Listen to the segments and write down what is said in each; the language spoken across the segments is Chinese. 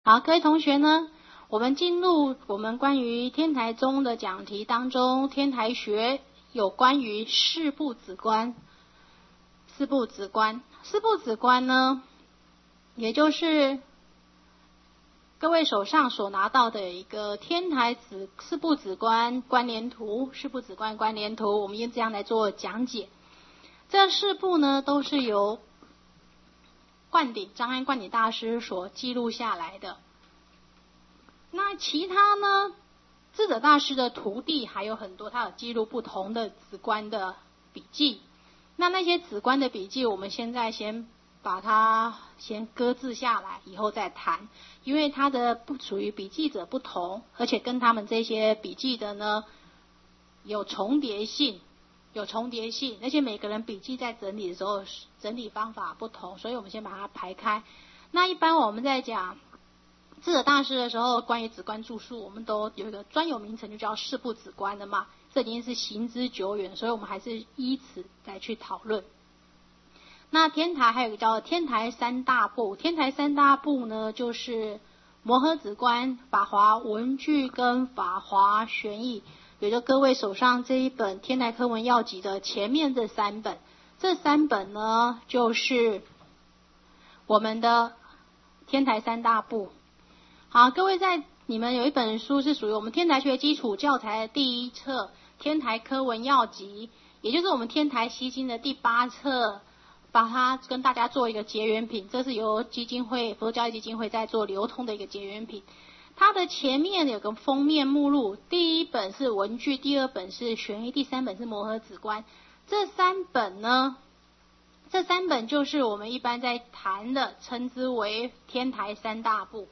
好，各位同学呢，我们进入我们关于天台宗的讲题当中，天台学有关于四部止观。四部止观呢，也就是各位手上所拿到的一个天台四部止观关联图，四部止观关联图，我们用这样来做讲解。这四部呢，都是由张安灌顶大师所记录下来的。那其他呢，智者大师的徒弟还有很多，他有记录不同的止观的笔记。那些止观的笔记，我们现在先把它先搁置下来，以后再谈，因为它的不属于笔记者不同，而且跟他们这些笔记的呢有重叠性，而且每个人笔记在整理的时候整理方法不同，所以我们先把它排开。那一般我们在讲智者大师的时候，关于止观著述，我们都有一个专有名称，就叫四部止观的嘛。这已经是行之久远，所以我们还是依此来去讨论。那天台还有一个叫天台三大部，天台三大部呢，就是摩诃止观、法华文句跟法华玄义。也就各位手上这一本《天台科文要集》的前面这三本，这三本呢，就是我们的天台三大部。好，各位你们有一本书是属于我们天台学基础教材的第一册《天台科文要集》，也就是我们天台西经的第8册，把它跟大家做一个结缘品。这是由佛教基金会在做流通的一个结缘品。它的前面有个封面目录，第一本是文句，第二本是玄义，第三本是摩诃止观。这三本就是我们一般在谈的，称之为天台三大部。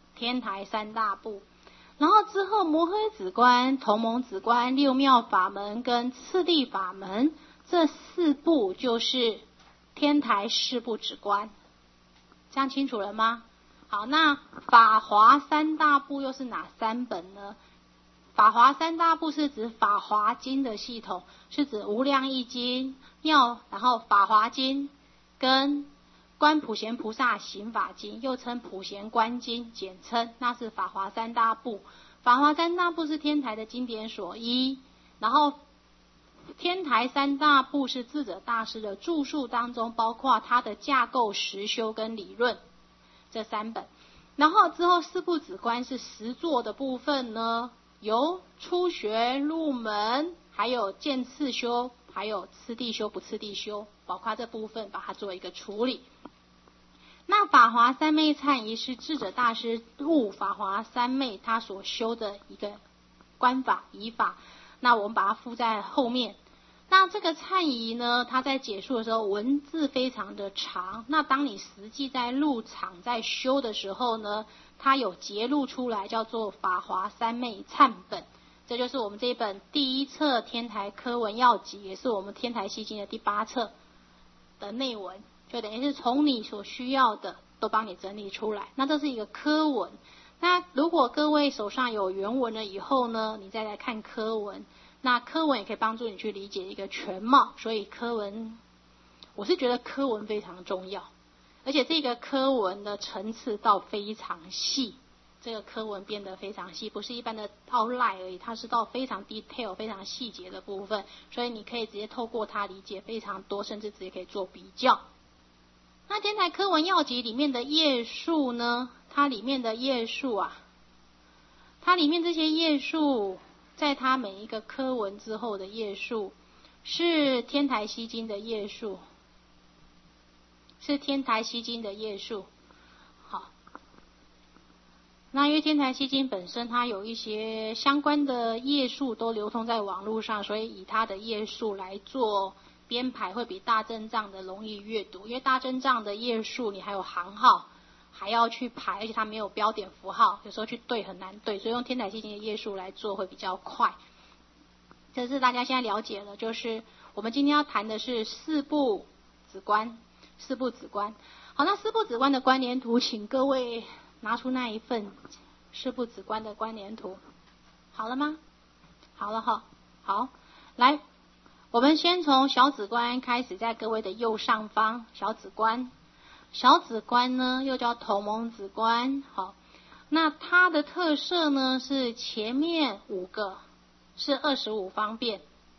然后之后摩诃止观、同蒙止观、六妙法门跟次第法门，这四部就是天台四部止观。这样清楚了吗？好，那法华三大部又是哪三本呢？法华三大部是指法华经的系统，是指无量义经、然后法华经跟观普贤菩萨行法经，又称普贤观经，简称，那是法华三大部。法华三大部是天台的经典所依，然后天台三大部是智者大师的著述当中，包括他的架构、实修跟理论这三本。然后之后四部止观是实作的部分呢，由初学、入门，还有渐次修，还有次第修、不次第修，包括这部分把它做一个处理。那法华三昧忏仪是智者大师悟法华三昧他所修的一个观法仪法，那我们把它附在后面。那这个忏仪呢，它在解述的时候文字非常的长，那当你实际在入场在修的时候呢，它有节录出来，叫做法华三昧忏本。这就是我们这一本第一册天台科文要集，也是我们天台西经的第8册的内文，就等于是从你所需要的都帮你整理出来。那这是一个科文。那如果各位手上有原文了以后呢，你再来看科文，那科文也可以帮助你去理解一个全貌。所以科文，我是觉得科文非常重要，而且这个科文的层次到非常细，这个科文变得非常细，不是一般的outline而已，它是到非常 detail 非常细节的部分，所以你可以直接透过它理解非常多，甚至直接可以做比较。那天台科文要集里面的页数呢，它里面的页数它里面这些页数，在它每一个科文之后的页数是天台西经的页数，好，那因为天台西经本身它有一些相关的页数都流通在网络上，所以以它的页数来做编排会比大正藏的容易阅读。因为大正藏的页数你还有行号还要去排，而且它没有标点符号，有时候去对很难对，所以用天台西经的页数来做会比较快。这是大家现在了解了，就是我们今天要谈的是四部止观。好，那四部止观的关联图，请各位拿出那一份四部止观的关联图。好了吗？好了哈。好，来，我们先从小止观开始，在各位的右上方，小止观呢又叫同蒙止观。好， 那它的特色呢是前面5个是25方便，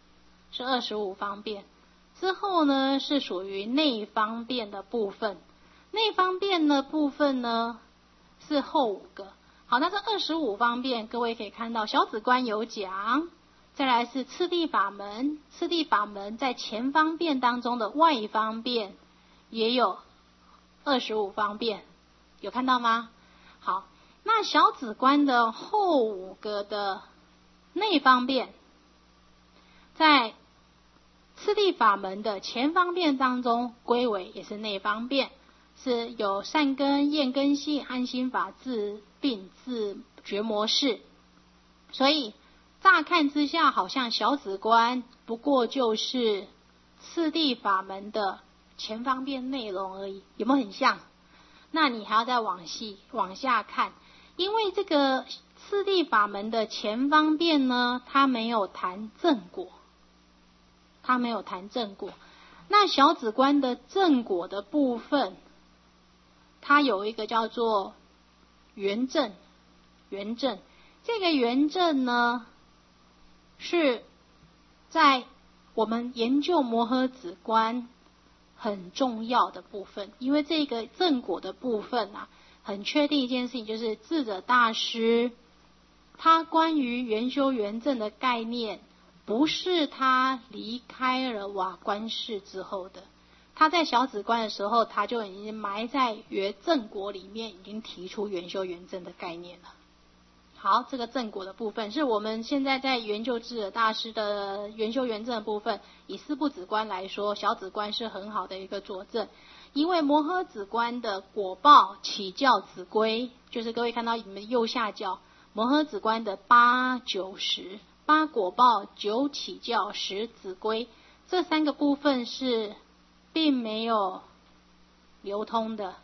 之后呢是属于内方便的部分，内方便的部分呢是后5个。好，那这25方便各位可以看到小止观有讲，再来是次第法门，次第法门在前方便当中的外方便也有25方便，有看到吗？好，那小止观的后5个的内方便，在次第法门的前方便当中归为也是内方便，是有善根、厌根性、安心法、治病、自觉模式。所以乍看之下好像小止观不过就是次第法门的前方便内容而已，有没有很像？那你还要再往下看，因为这个次第法门的前方便呢，它没有谈正果，那小止观的正果的部分，它有一个叫做圆正，这个圆正呢是在我们研究摩诃止观很重要的部分，因为这个正果的部分啊，很确定一件事情，就是智者大师他关于圆修圆正的概念，不是他离开了瓦官寺之后的，他在小止观的时候，他就已经埋在圆正果里面，已经提出圆修圆正的概念了。好，这个正果的部分是我们现在在研究智者大师的圆修圆正的部分，以四部止观来说，小止观是很好的一个佐证。因为摩诃止观的果报起教止归，就是各位看到你们右下角摩诃止观的8、9、10， 8果报、9起教、10止归，这3个部分是并没有流通的。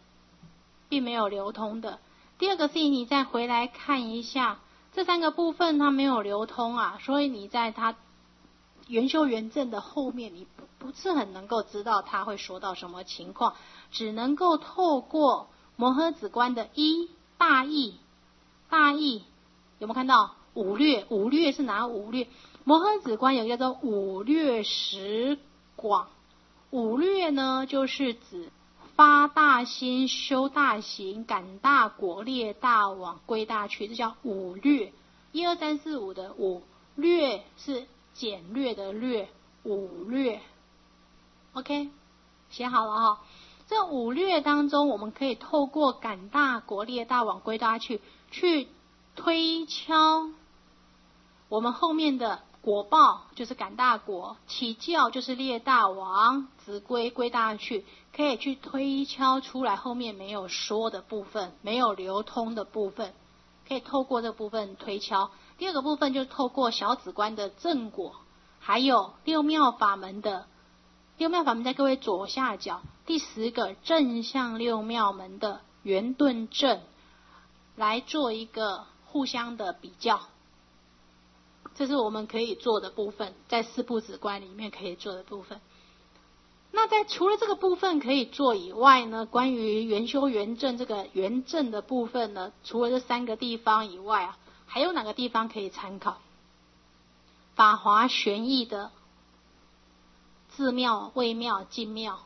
第二个是你再回来看一下，这3个部分它没有流通啊，所以你在它圆修圆正的后面，你不是很能够知道它会说到什么情况，只能够透过摩诃止观的大义，有没有看到五略是哪五略？摩诃止观有一个叫做五略十广，五略呢就是指发大心、修大行、感大果、列大往、归大趣，这叫五略。1、2、3、4、5的五，略是简略的略，五略。OK， 写好了哈。这五略当中，我们可以透过感大果、列大往、归大趣去推敲我们后面的果报，就是感大果，起教就是列大往，止归归大趣，可以去推敲出来后面没有说的部分，没有流通的部分，可以透过这部分推敲。第二个部分就是透过小止观的正果，还有六妙法门在各位左下角第10个正向六妙门的圆顿正来做一个互相的比较，这是我们可以做的部分，在四部止观里面可以做的部分。那在除了这个部分可以做以外呢，关于圆修圆正这个圆正的部分呢，除了这3个地方以外啊，还有哪个地方可以参考？法华玄义的自妙、微妙、净妙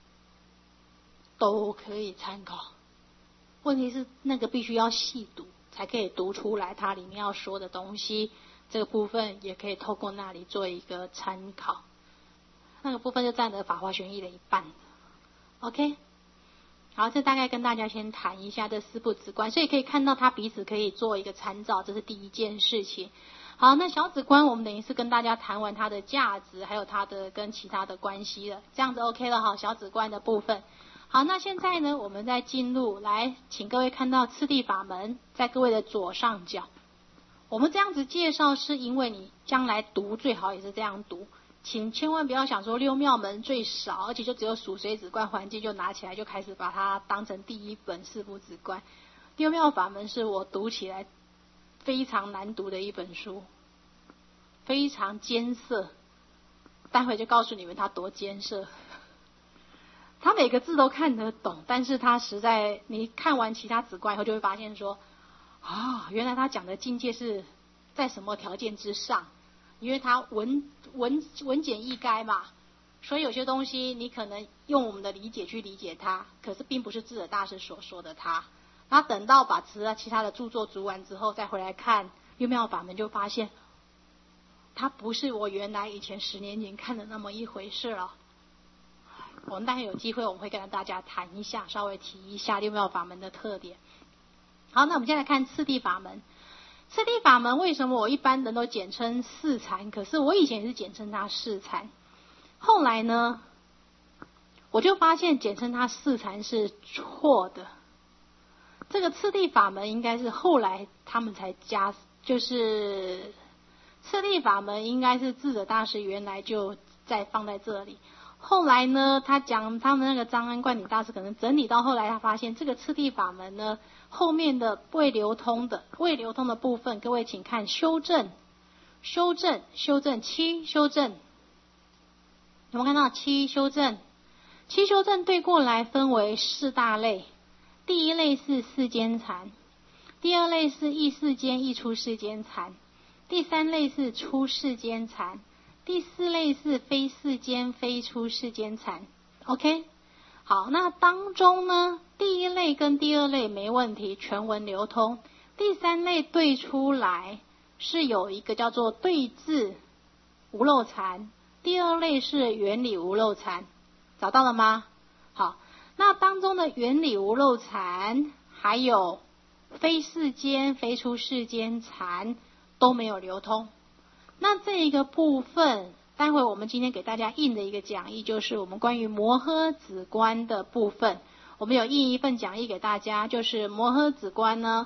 都可以参考。问题是那个必须要细读才可以读出来它里面要说的东西，这个部分也可以透过那里做一个参考。那个部分就占了法华玄义的一半。OK， 好，这大概跟大家先谈一下这四部止观，所以可以看到它彼此可以做一个参照，这是第一件事情。好，那小止观我们等于是跟大家谈完它的价值，还有它的跟其他的关系了，这样子 OK 了哈，小止观的部分。好，那现在呢，我们再进入来，请各位看到次第法门，在各位的左上角。我们这样子介绍是因为你将来读最好也是这样读，请千万不要想说六妙门最少，而且就只有属水止观环境就拿起来就开始把它当成第一本四部止观。六妙法门是我读起来非常难读的一本书，非常艰涩，待会就告诉你们它多艰涩。他每个字都看得懂，但是他实在你看完其他止观以后就会发现说， 原来他讲的境界是在什么条件之上？因为他文简意赅嘛，所以有些东西你可能用我们的理解去理解它，可是并不是智者大师所说的它。然后等到把其他的著作读完之后，再回来看六妙法门，就发现它不是我原来以前10年前看的那么一回事了。我们待会有机会我们会跟大家谈一下，稍微提一下六妙法门的特点。好，那我们现在看次第法门。次第法门为什么我一般人都简称四禅，可是我以前也是简称它四禅。后来呢，我就发现简称它四禅是错的。这个次第法门应该是后来他们才加，就是次第法门应该是智者大师原来就在放在这里。后来呢，他讲他们那个张安灌顶大师可能整理到后来，他发现这个次第法门呢，后面的未流通的部分，各位请看修正七修正，有没有看到七修正？七修正对过来分为4大类，第一类是世间禅，第二类是异世间异出世间禅，第三类是出世间禅，第4类是非世间非出世间禅。 OK， 好，那当中呢，第一类跟第二类没问题，全文流通。第3类对出来是有一个叫做对治无漏禅，第2类是原理无漏禅，找到了吗？好，那当中的原理无漏禅还有非世间非出世间禅都没有流通。那这一个部分，待会我们今天给大家印的一个讲义，就是我们关于摩诃止观的部分。我们有印一份讲义给大家，就是摩诃止观呢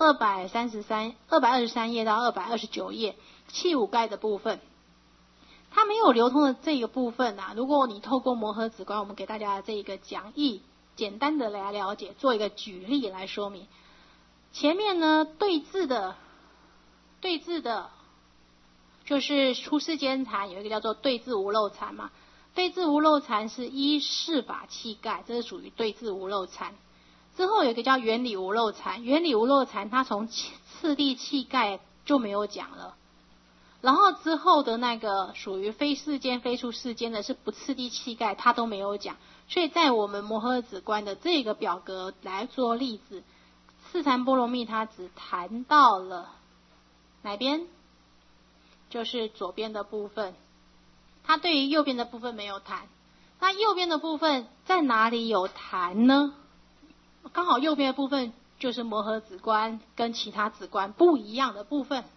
223页到229页气五盖的部分。它没有流通的这个部分啊，如果你透过摩诃止观，我们给大家这一个讲义，简单的来了解，做一个举例来说明。前面呢对治的就是出世间禅，有一个叫做对治无漏禅嘛。对治无漏禅是依事法气盖，这是属于对治无漏禅。之后有一个叫原理无漏禅，原理无漏禅它从次第气盖就没有讲了。然后之后的那个属于非世间非出世间的是不次第气盖，它都没有讲。所以在我们摩诃止观的这个表格来做例子，四禅波罗蜜它只谈到了哪边？就是左边的部分，它对于右边的部分没有谈。那右边的部分在哪里有谈呢？刚好右边的部分就是摩诃止观跟其他止观不一样的部分。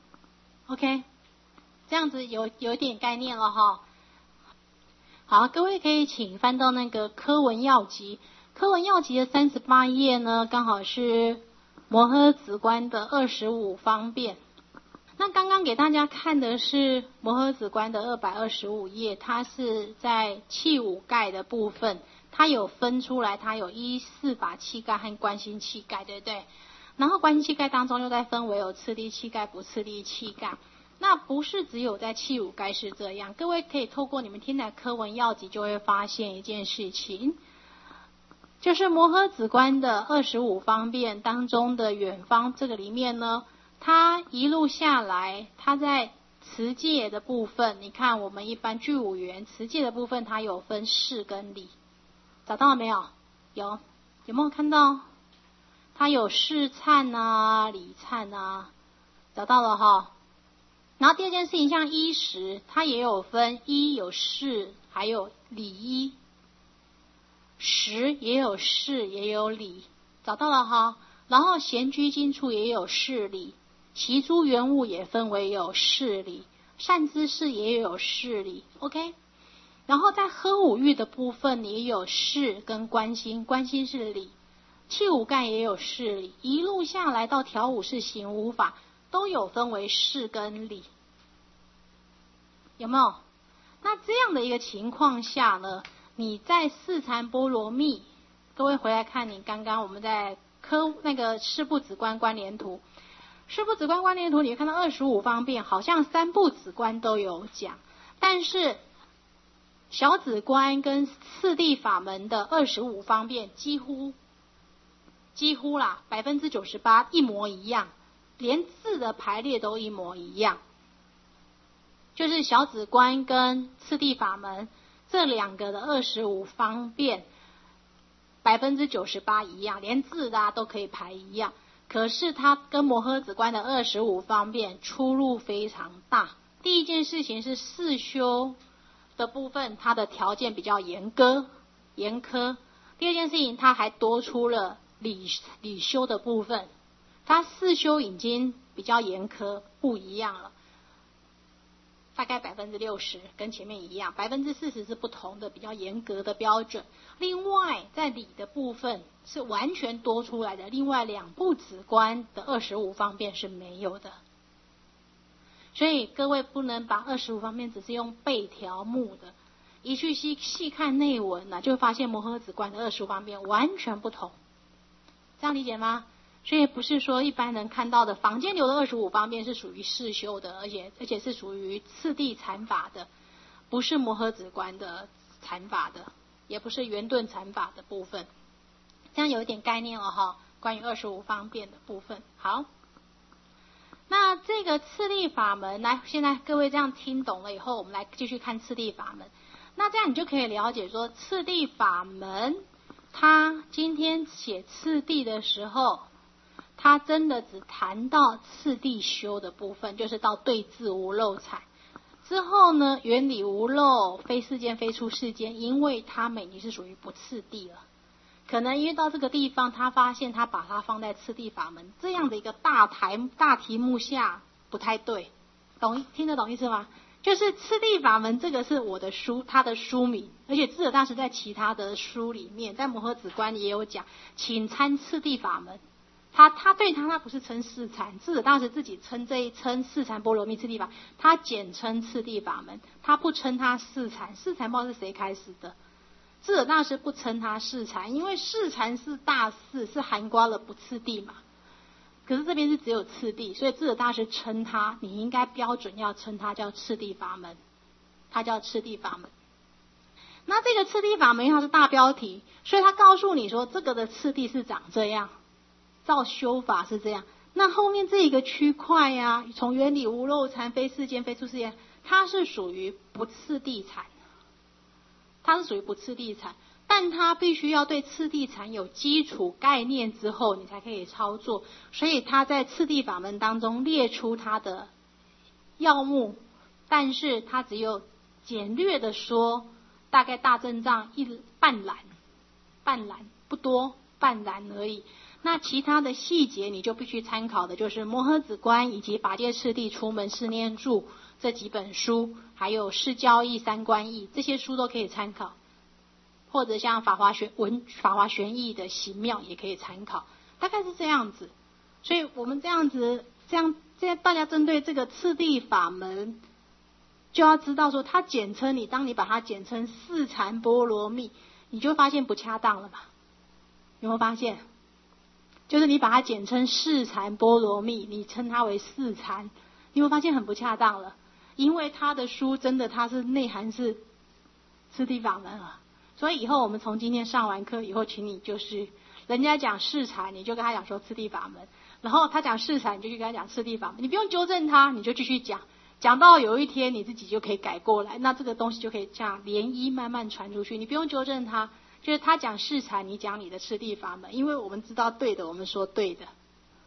OK， 这样子有一点概念了哈。好，各位可以请翻到那个科文要集，科文要集的38页呢，刚好是摩诃止观的25方便。那刚刚给大家看的是摩诃止观的225页，它是在气五盖的部分，它有分出来，它有依四法气盖和观心气盖，对不对？然后观心气盖当中又再分为有次第气盖不次第气盖。那不是只有在气五盖是这样，各位可以透过你们听的科文要集就会发现一件事情，就是摩诃止观的25方便当中的远方这个里面呢，它一路下来，它在持戒的部分，你看我们一般具五缘持戒的部分，它有分事跟理，找到了没有？有没有看到？它有事忏啊，理忏啊，找到了哈。然后第二件事情，像衣食，它也有分衣有事，还有理衣，食也有事也有理，找到了哈。然后闲居经处也有事理，其诸缘物也分为有事理，善知识也有事理 ，OK。然后在呵五欲的部分也有事跟观心，观心是理，气五盖也有事理，一路下来到调五是行五法，都有分为事跟理，有没有？那这样的一个情况下呢，你在四禅波罗蜜，各位回来看你刚刚我们在那个四部止观关联图，四部止观关联图，你会看到25方便，好像3部止观都有讲，但是小止观跟次第法门的25方便几乎啦，98%一模一样， 连字的排列都一模一样，就是小止观跟次第法门这两个的25方便98%一样，连字都可以排一样。可是它跟摩诃止观的25方便出入非常大。第一件事情是四修的部分，它的条件比较严苛。第二件事情，它还多出了理修的部分，它四修已经比较严苛，不一样了。大概60%跟前面一样，40%是不同的，比较严格的标准。另外在理的部分是完全多出来的，另外2部止观的25方便是没有的。所以各位不能把25方便只是用背条目的，一去细看内文就会发现摩诃止观的25方便完全不同。这样理解吗？所以不是说一般人看到的坊间流的25方便是属于世修的，而且是属于次第禅法的，不是摩诃止观的禅法的，也不是圆顿禅法的部分。这样有一点概念关于25方便的部分。好，那这个次第法门，来，现在各位这样听懂了以后，我们来继续看次第法门。那这样你就可以了解说，次第法门他今天写次第的时候，他真的只谈到次第修的部分，就是到对治无漏禅之后呢，原理无漏，非世间非出世间，因为他们已经是属于不次第了。可能因为到这个地方，他发现他把它放在次第法门这样的一个大题目下不太对，听得懂意思吗？就是次第法门这个是我的书，他的书名，而且智者大师在其他的书里面，在摩诃止观也有讲，请参次第法门。他不是称四禅，智者大师自己称四禅波罗蜜次第法，他简称次第法门，他不称他四禅。四禅不知道是谁开始的，智者大师不称他四禅，因为四禅是大四，是含括了不次第嘛。可是这边是只有次第，所以智者大师称他，你应该标准要称他叫次第法门，他叫次第法门。那这个次第法门因为它是大标题，所以他告诉你说这个的次第是长这样，照修法是这样。那后面这一个区块从原理无漏禅，非世间非出世间，它是属于不次第禅，但它必须要对次第禅有基础概念之后，你才可以操作。所以它在次第法门当中列出它的要目，但是它只有简略的说，大概大正藏半览不多，半览而已。那其他的细节你就必须参考的就是摩诃止观以及法界次第出门四念住这几本书，还有释教义、三观义，这些书都可以参考。或者像法华玄义的行妙也可以参考，大概是这样子。所以我们这样大家针对这个次第法门，就要知道说，它简称当你把它简称四禅波罗蜜，你就发现不恰当了嘛？有没有发现？就是你把它简称四禅波罗蜜，你称它为四禅，你有没有发现很不恰当了？因为他的书真的它是内涵是次第法门啊。所以以后我们从今天上完课以后，请你就是人家讲四禅，你就跟他讲说次第法门，然后他讲四禅，你就去跟他讲次第法门，你不用纠正他，你就继续讲，讲到有一天你自己就可以改过来，那这个东西就可以这样涟漪慢慢传出去，你不用纠正他，就是他讲四禅，你讲你的次第法门，因为我们知道对的，我们说对的。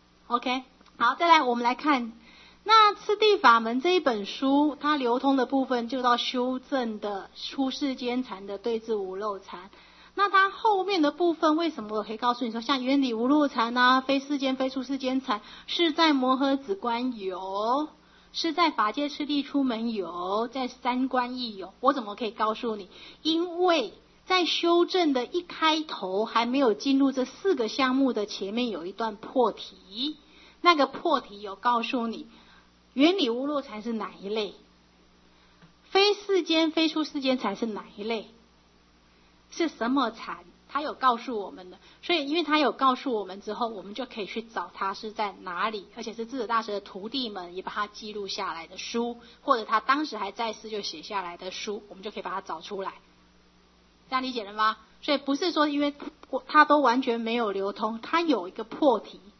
OK， 好，再来我们来看那次第法门这一本书，它流通的部分就到修正的出世间禅的对治无漏禅。那它后面的部分，为什么我可以告诉你说，像原理无漏禅非世间非出世间禅，是在摩诃止观有，是在法界次第出门有，在三观义有。我怎么可以告诉你？因为在修正的一开头还没有进入这4个项目的前面有一段破题，那个破题有告诉你原理无漏禅是哪一类，非世间非出世间禅是哪一类，是什么禅，他有告诉我们的。所以因为他有告诉我们之后，我们就可以去找他是在哪里，而且是智者大师的徒弟们也把它记录下来的书，或者他当时还在世就写下来的书，我们就可以把它找出来。这样理解了吗？所以不是说因为它都完全没有流通，它有一个破题，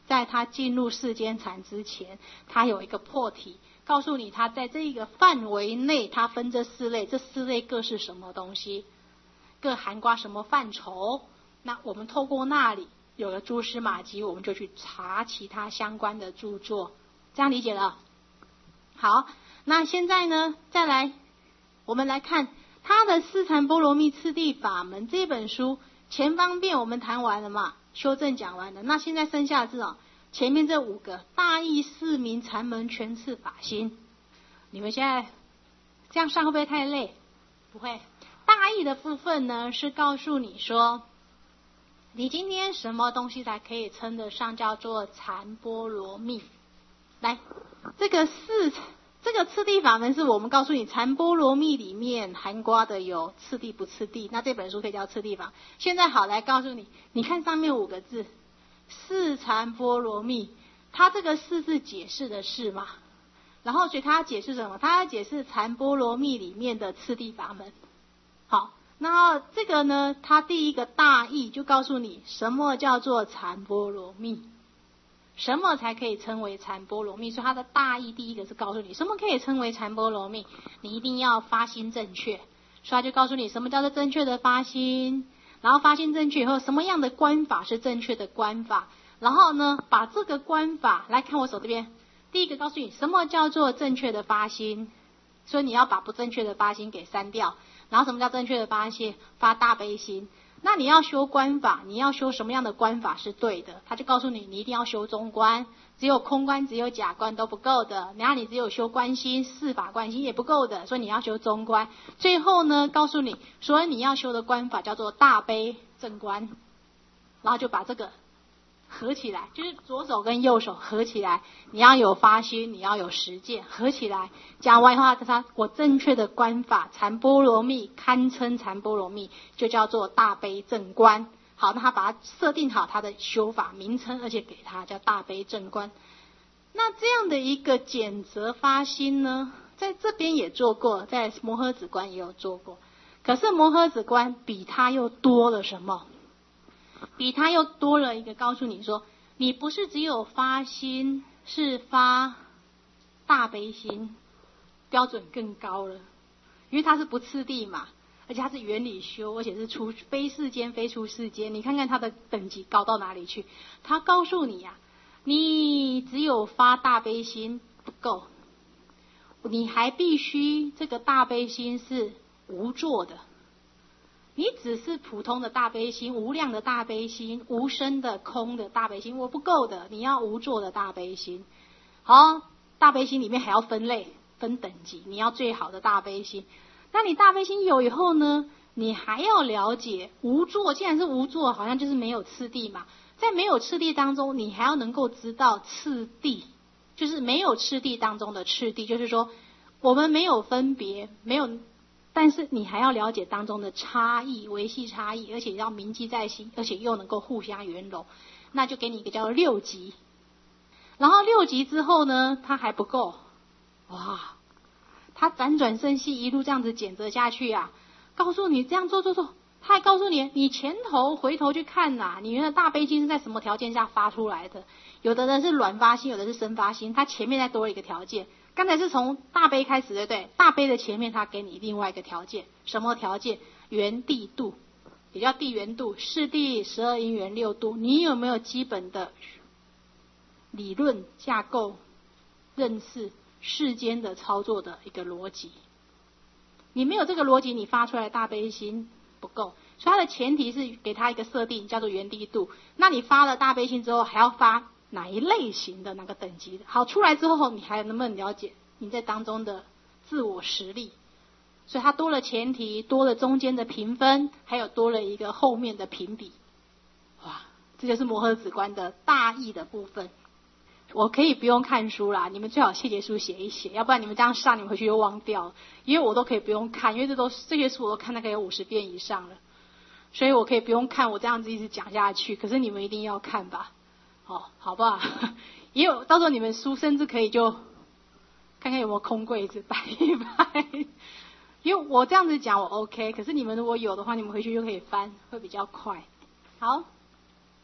在他进入世间禅之前，他有一个破题，告诉你他在这一个范围内，他分这四类，这四类各是什么东西，各涵盖什么范畴。那我们透过那里有了蛛丝马迹，我们就去查其他相关的著作，这样理解了？好，那现在呢，再来我们来看他的《四禅波罗蜜次第法门》这本书，前方便我们谈完了嘛，修正讲完了，那现在剩下的是前面这5个大义四明禅门全次法心。你们现在这样上会不会太累？不会。大义的部分呢，是告诉你说，你今天什么东西才可以称得上叫做禅波罗蜜。来，这个次第法门是我们告诉你禅波罗蜜里面含括的有次第不次第，那这本书可以叫次第法。现在好，来告诉你，你看上面5个字四禅波罗蜜，它这个四字解释的是嘛，然后所以它要解释什么？它要解释禅波罗蜜里面的次第法门。好，那这个呢，它第一个大义就告诉你什么叫做禅波罗蜜，什么才可以称为禅波罗蜜。所以它的大义第一个是告诉你什么可以称为禅波罗蜜，你一定要发心正确，所以它就告诉你什么叫做正确的发心，然后发心正确以后什么样的观法是正确的观法，然后呢把这个观法来看我手这边，第一个告诉你什么叫做正确的发心，所以你要把不正确的发心给删掉，然后什么叫正确的发心？发大悲心。那你要修观法，你要修什么样的观法是对的？他就告诉你，你一定要修中观，只有空观只有假观都不够的，然后你只有修观心四法观心也不够的，所以你要修中观。最后呢告诉你，所以你要修的观法叫做大悲正观，然后就把这个合起来，就是左手跟右手合起来，你要有发心，你要有实践，合起来讲完的话，我正确的观法禅波罗蜜堪称禅波罗蜜，就叫做大悲正观。好，那他把它设定好他的修法名称，而且给他叫大悲正观。那这样的一个简则发心呢，在这边也做过，在摩诃止观也有做过，可是摩诃止观比他又多了什么？比他又多了一个告诉你说，你不是只有发心，是发大悲心，标准更高了，因为它是不次第嘛，而且它是原理修，而且是非世间非出世间，你看看它的等级高到哪里去。他告诉你你只有发大悲心不够，你还必须这个大悲心是无作的。你只是普通的大悲心，无量的大悲心，无生的空的大悲心，我不够的，你要无作的大悲心。好，大悲心里面还要分类分等级，你要最好的大悲心。那你大悲心有以后呢，你还要了解无作，既然是无作，好像就是没有次第嘛。在没有次第当中，你还要能够知道次第，就是没有次第当中的次第，就是说我们没有分别，没有，但是你还要了解当中的差异，维系差异，而且要铭记在心，而且又能够互相圆融，那就给你一个叫做6级。然后6级之后呢，它还不够，哇，它辗转生息一路这样子检测下去告诉你这样做，他还告诉你，你前头回头去看你原来大悲心是在什么条件下发出来的？有的人是软发心，有的是生发心，它前面再多了一个条件。刚才是从大悲开始，对不对？大悲的前面他给你另外一个条件，什么条件？缘地度，也叫地缘度，四谛12因缘6度。你有没有基本的理论架构认识世间的操作的一个逻辑？你没有这个逻辑，你发出来的大悲心不够，所以它的前提是给他一个设定叫做缘地度。那你发了大悲心之后，还要发哪一类型的哪个等级的？好，出来之后你还能不能了解你在当中的自我实力？所以它多了前提，多了中间的评分，还有多了一个后面的评比。哇，这就是摩诃止观的大义的部分。我可以不用看书啦，你们最好谢节书写一写，要不然你们这样上，你们回去又忘掉了。因为我都可以不用看，因为这些书我都看大概有50遍以上了，所以我可以不用看，我这样子一直讲下去。可是你们一定要看吧，好不好？也有到时候你们书甚至可以就看看有没有空柜子摆一摆，因为我这样子讲我 OK， 可是你们如果有的话，你们回去就可以翻，会比较快。好，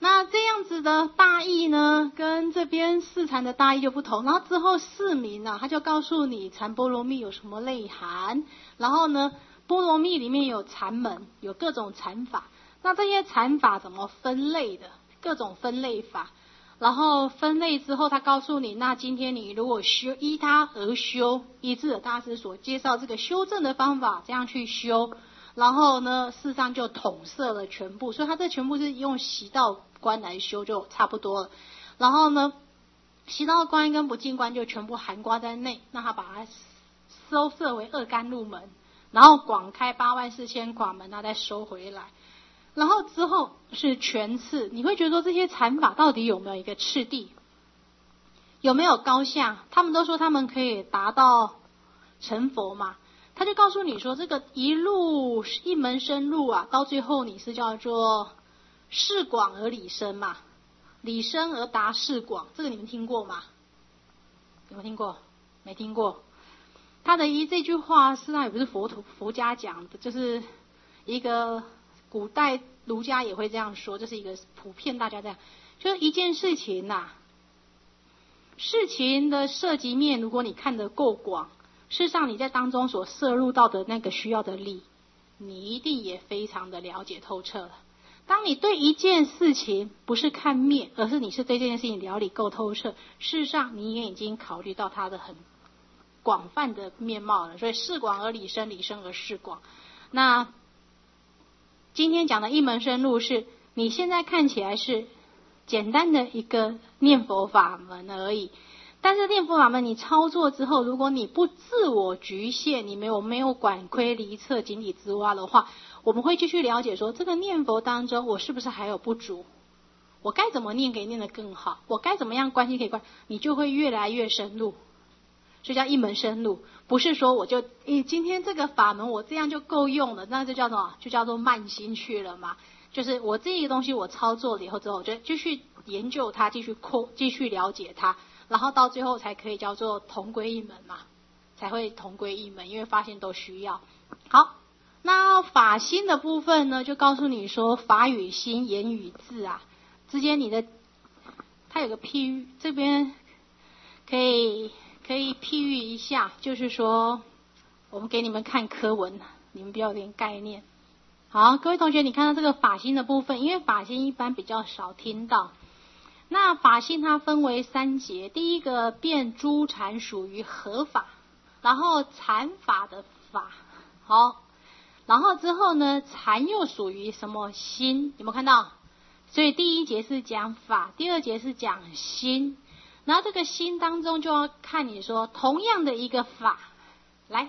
那这样子的大意呢，跟这边四禅的大意就不同。然后之后四明啊，他就告诉你禅波罗蜜有什么内涵。然后呢，波罗蜜里面有禅门，有各种禅法。那这些禅法怎么分类的？各种分类法。然后分类之后，他告诉你，那今天你如果依他而修，依智者大师所介绍这个修正的方法，这样去修。然后呢，事实上就统摄了全部，所以他这全部是用习道观来修就差不多了。然后呢，习道观跟不净观就全部含括在内，那他把它收摄为二甘露门，然后广开84000法门，他再收回来。然后之后是全次，你会觉得说这些禅法到底有没有一个次第，有没有高下？他们都说他们可以达到成佛嘛。他就告诉你说，这个一路一门深入啊，到最后你是叫做事广而理深嘛，理深而达事广，这个你们听过吗？有没有听过？没听过。他的这句话实际上也不是佛家讲的，就是一个古代儒家也会这样说，这是一个普遍大家这样，就是一件事情呐，事情的涉及面，如果你看得够广。事实上，你在当中所摄入到的那个需要的力，你一定也非常的了解透彻了。当你对一件事情不是看面，而是你是对这件事情了解够透彻，事实上你也已经考虑到它的很广泛的面貌了。所以事广而理深，理深而事广。那今天讲的一门深入，是你现在看起来是简单的一个念佛法门而已。但是念佛法门你操作之后，如果你不自我局限，你没有管窥离测井底之蛙的话，我们会继续了解说，这个念佛当中我是不是还有不足，我该怎么念可以念得更好，我该怎么样关系可以你就会越来越深入。所以叫一门深入，不是说我就今天这个法门我这样就够用了，那就叫做就叫做慢心去了嘛。就是我这个东西我操作了以后之后，我就继续研究它，继续了解它。然后到最后才可以叫做同归一门嘛，才会同归一门，因为发现都需要。好，那法心的部分呢，就告诉你说，法与心、言与字啊之间，你的它有个譬喻，这边可以譬喻一下，就是说，我们给你们看课文，你们比较有点概念。好，各位同学，你看到这个法心的部分，因为法心一般比较少听到。那法性它分为3节，第一个辨诸禅属于何法，然后禅法的法，好，然后之后呢，禅又属于什么心？有没有看到？所以第一节是讲法，第2节是讲心，然后这个心当中就要看你说，同样的一个法，来，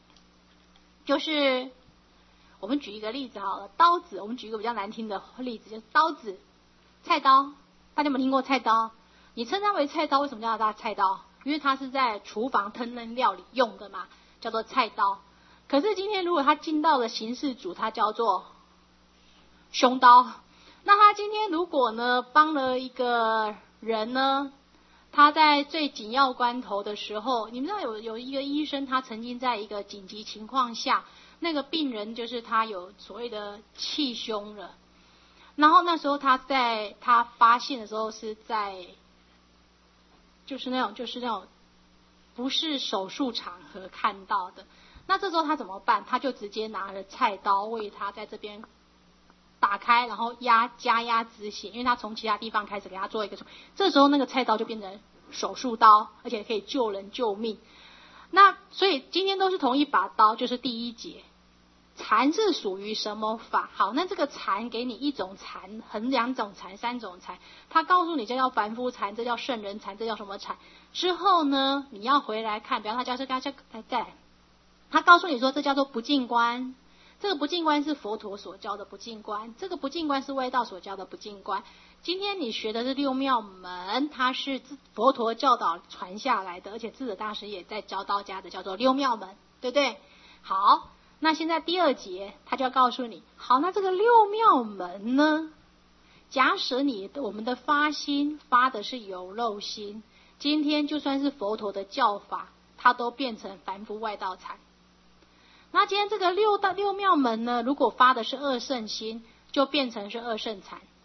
就是我们举一个例子好了，刀子，我们举一个比较难听的例子，就是刀子，菜刀。大家有没有听过菜刀？你称它为菜刀，为什么叫它菜刀？因为它是在厨房烹饪料理用的嘛，叫做菜刀。可是今天如果它进到了刑事组，它叫做凶刀。那他今天如果呢帮了一个人呢，他在最紧要关头的时候，你们知道有一个医生，他曾经在一个紧急情况下，那个病人就是他有所谓的气胸了。然后那时候他发现的时候是在就是那种不是手术场合看到的。那这时候他怎么办？他就直接拿了菜刀为他在这边打开，然后加压止血，因为他从其他地方开始给他做一个，这时候那个菜刀就变成手术刀，而且可以救人救命。那所以今天都是同一把刀，就是第一节。禅是属于什么法？好，那这个禅给你一种禅，2种禅，3种禅。他告诉你这叫凡夫禅，这叫圣人禅，这叫什么禅？之后呢，你要回来看，比方他教再来，他告诉你说这叫做不净观。这个不净观是佛陀所教的不净观，这个不净观是外道所教的不净观。今天你学的是六妙门，它是佛陀教导传下来的，而且智者大师也在教道家的，叫做六妙门，对不对？好。那现在第2节，他就要告诉你，好，那这个六妙门呢？假使我们的发心发的是有漏心，今天就算是佛陀的教法，它都变成凡夫外道禅。那今天这个六妙门呢，如果发的是二圣心，就变成是二圣禅。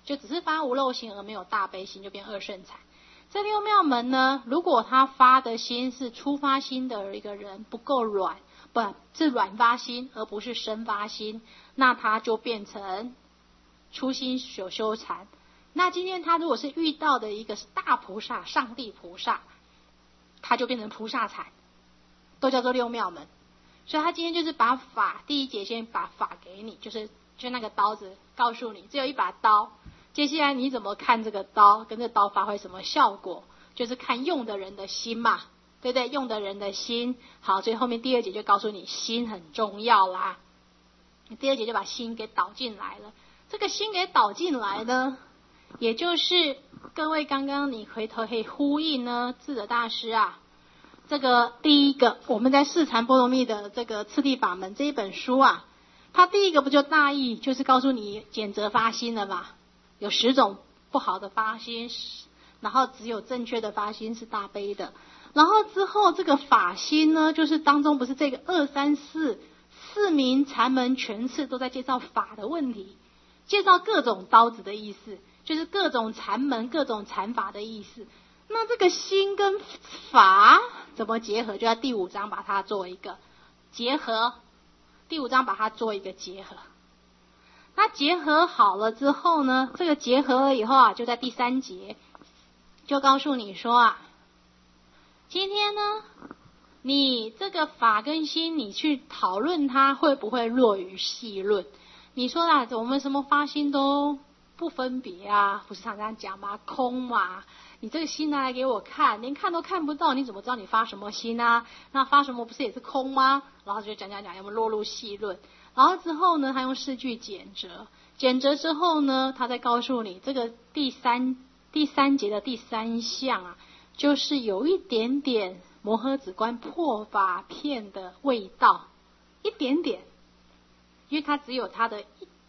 就只是发无漏心而没有大悲心，就变二圣禅。这六妙门呢，如果他发的心是初发心的一个人不够软，不是软发心而不是深发心，那他就变成初心所修禅。那今天他如果是遇到的一个是大菩萨、上帝菩萨，他就变成菩萨禅，都叫做六妙门。所以他今天就是把法，第一节先把法给你，就那个刀子告诉你只有一把刀，接下来你怎么看这个刀，跟这刀发挥什么效果，就是看用的人的心嘛，对不对？用的人的心。好，所以后面第二节就告诉你心很重要啦，第二节就把心给导进来了。这个心给导进来呢，也就是各位刚刚你回头可以呼应呢，智者大师啊，这个第一个我们在四禅波罗蜜的这个次第法门这一本书啊，它第一个不就大意就是告诉你减责发心了嘛，有10种不好的发心，然后只有正确的发心是大悲的。然后之后这个法心呢，就是当中不是这个2、3、4四名禅门全次都在介绍法的问题，介绍各种刀子的意思，就是各种禅门、各种禅法的意思。那这个心跟法怎么结合，就在第5章把它做一个结合，第5章把它做一个结合。那结合好了之后呢，这个结合了以后啊，就在第3节就告诉你说啊，今天呢你这个法跟心你去讨论它会不会落于细论。你说啦，我们什么发心都不分别啊，不是常常讲吗？空嘛，你这个心拿来给我看，连看都看不到，你怎么知道你发什么心啊？那发什么不是也是空吗？然后就讲，有没有落入细论。然后之后呢，他用4句减责，减责之后呢，他再告诉你这个第三节的第3项啊，就是有一点点摩诃止观破法片的味道，一点点，因为它只有它的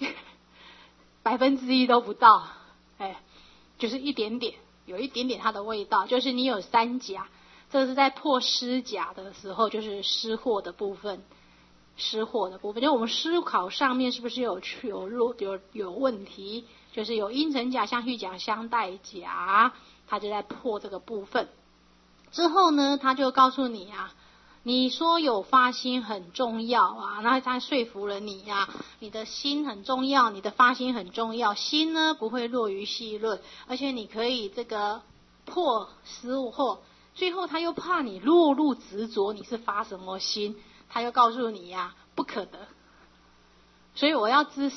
1%都不到，就是一点点，有一点点它的味道，就是你有3甲，这个是在破失甲的时候，就是失货的部分，就我们思考上面是不是有问题，就是有因乘甲、相续甲、相待甲，他就在破这个部分。之后呢，他就告诉你啊，你说有发心很重要啊，那他说服了你啊，你的心很重要，你的发心很重要，心呢不会落于细论，而且你可以这个破失货。最后他又怕你落入执着，你是发什么心，他又告诉你呀，不可得。所以我要知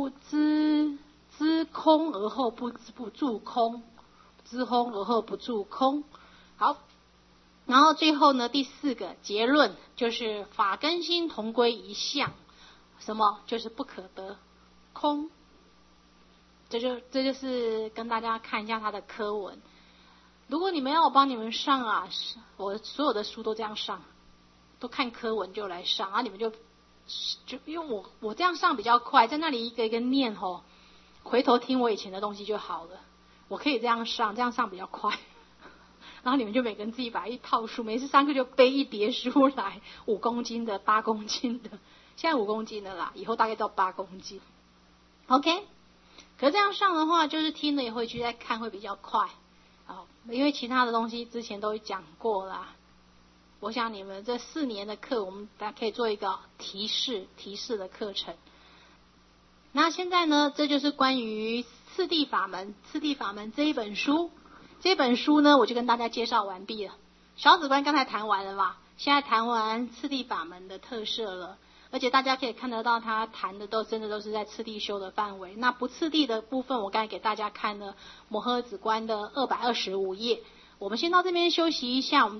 空而后不住空，知空而后不住空。好，然后最后呢，第4个结论就是法跟心同归一相，什么就是不可得空。这就是跟大家看一下他的科文。如果你们要我帮你们上啊，我所有的书都这样上，都看科文就来上啊，你们就因为我这样上比较快，在那里一个一个念吼，回头听我以前的东西就好了。我可以这样上比较快。然后你们就每个人自己把一套书，每次上课就背一叠书来，5公斤的、8公斤的，现在5公斤的啦，以后大概到8公斤。OK， 可是这样上的话，就是听了也会去再看，会比较快。因为其他的东西之前都讲过啦。我想你们这4年的课，我们大家可以做一个提示的课程。那现在呢，这就是关于次第法门这一本书。这本书呢，我就跟大家介绍完毕了。小止观刚才谈完了嘛，现在谈完次第法门的特色了，而且大家可以看得到他谈的真的都是在次第修的范围。那不次第的部分，我刚才给大家看了摩诃止观的225页。我们先到这边休息一下，我们